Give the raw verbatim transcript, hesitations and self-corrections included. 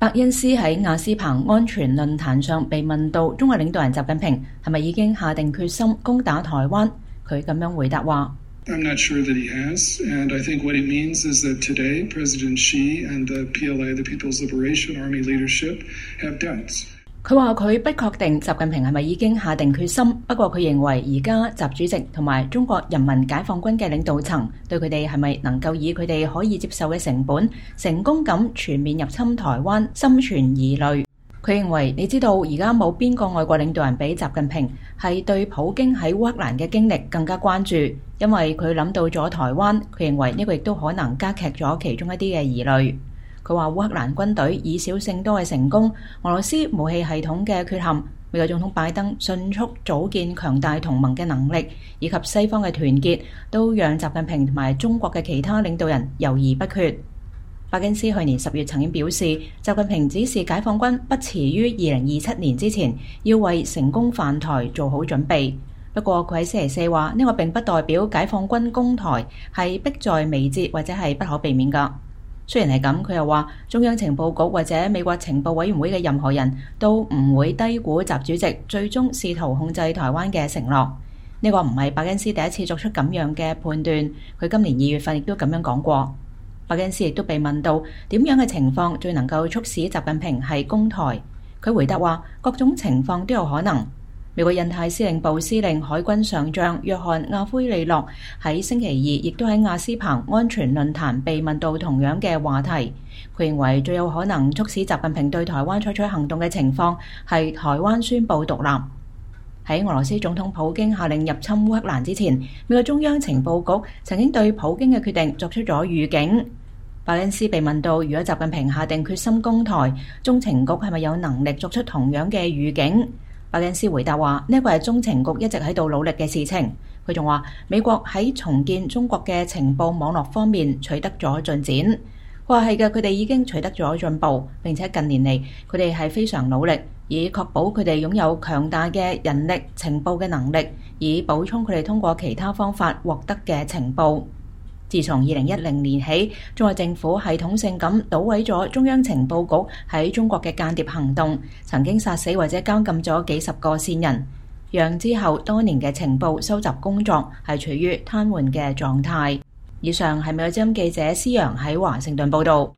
伯恩斯喺亞斯彭安全論壇上被問到中國領導人習近平係咪已經下定決心攻打台灣，佢咁樣回答話 I'm not sure that he has, and I think what it means is that today President Xi and the P L A, the People's Liberation Army leadership, have doubts. 佢話佢不確定習近平係咪已經下定決心，不過佢認為而家習主席同埋中國人民解放軍嘅領導層對佢哋係咪能夠以佢哋可以接受嘅成本成功咁全面入侵台灣心存疑慮。佢認為你知道而家冇邊個外國領導人比習近平係對普京喺烏克蘭嘅經歷更加關注，因為佢諗到咗台灣，佢認為呢個亦都可能加劇咗其中一啲嘅疑慮。佢話烏克蘭軍隊以少勝多嘅成功，俄羅斯武器系統嘅缺陷，美國總統拜登迅速組建強大同盟嘅能力，以及西方嘅團結，都讓習近平同埋中國嘅其他領導人猶豫不決。伯恩斯去年十月曾經表示，習近平指示解放軍不遲於二零二七年之前要為成功犯台做好準備。不過佢喺星期四話，呢個並不代表解放軍攻台係迫在眉睫或者係不可避免㗎。雖然係咁，佢又話中央情報局或者美國情報委員會嘅任何人都唔會低估習主席最終試圖控制台灣嘅承諾。呢個唔係伯恩斯第一次作出咁樣嘅判斷，佢今年二月份亦都咁樣講過。伯恩斯亦都被問到點樣嘅情況最能夠促使習近平係攻台，佢回答話各種情況都有可能。美國印太司令部司令海軍上將約翰亞奎利諾喺星期二亦都喺亞斯彭安全論壇被問到同樣嘅話題。佢認為最有可能促使習近平對台灣採取行動嘅情況係台灣宣布獨立。喺俄羅斯總統普京下令入侵烏克蘭之前，美國中央情報局曾經對普京嘅決定作出咗預警。伯恩斯被問到如果習近平下定決心攻台，中情局係咪有能力作出同樣嘅預警？伯恩斯回答話：呢一個係中情局一直喺度努力嘅事情。佢仲話美國喺重建中國嘅情報網絡方面取得咗進展。佢話係嘅，佢哋已經取得咗進步，並且近年嚟佢哋係非常努力，以確保佢哋擁有強大嘅人力情報嘅能力，以補充佢哋通過其他方法獲得嘅情報。自從二零一零年起，中國政府系統性咁搗毀咗中央情報局喺中國嘅間諜行動，曾經殺死或者監禁咗幾十個線人，讓之後多年嘅情報收集工作係處於癱瘓嘅狀態。以上係美國之音記者施洋喺華盛頓報道。